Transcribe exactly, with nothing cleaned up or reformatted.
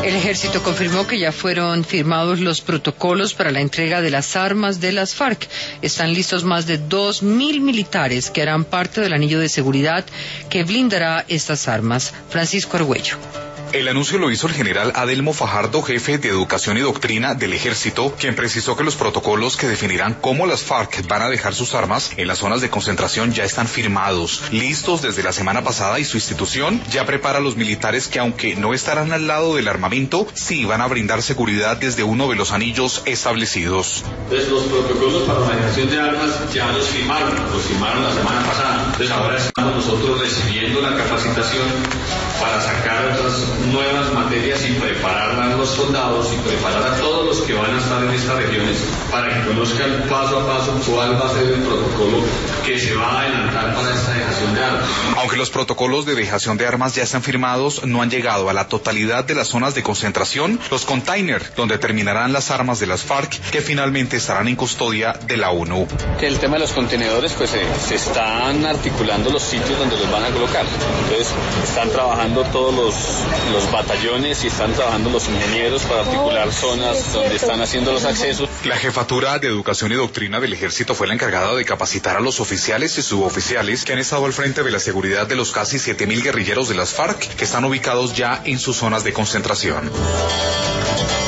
El ejército confirmó que ya fueron firmados los protocolos para la entrega de las armas de las FARC. Están listos más de dos mil militares que harán parte del anillo de seguridad que blindará estas armas. Francisco Argüello. El anuncio lo hizo el general Adelmo Fajardo, jefe de Educación y Doctrina del Ejército, quien precisó que los protocolos que definirán cómo las FARC van a dejar sus armas en las zonas de concentración ya están firmados, listos desde la semana pasada, y su institución ya prepara a los militares que, aunque no estarán al lado del armamento, sí van a brindar seguridad desde uno de los anillos establecidos. Entonces los protocolos para la dejación de armas ya los firmaron, los firmaron la semana pasada. Entonces ahora estamos nosotros recibiendo la capacitación para sacar otras nuevas materias y preparar a los soldados y preparar a todos los que van a estar en estas regiones para que conozcan paso a paso cuál va a ser el protocolo que se va a adelantar para esta dejación de armas. Aunque los protocolos de dejación de armas ya están firmados, no han llegado a la totalidad de las zonas de concentración, los containers donde terminarán las armas de las FARC, que finalmente estarán en custodia de la ONU. Que el tema de los contenedores, pues eh, se están articulando los sitios donde los van a colocar. Entonces están trabajando todos los los batallones y están trabajando los ingenieros para articular zonas donde están haciendo los accesos. La Jefatura de Educación y Doctrina del Ejército fue la encargada de capacitar a los oficiales y suboficiales que han estado al frente de la seguridad de los casi siete mil guerrilleros de las FARC que están ubicados ya en sus zonas de concentración.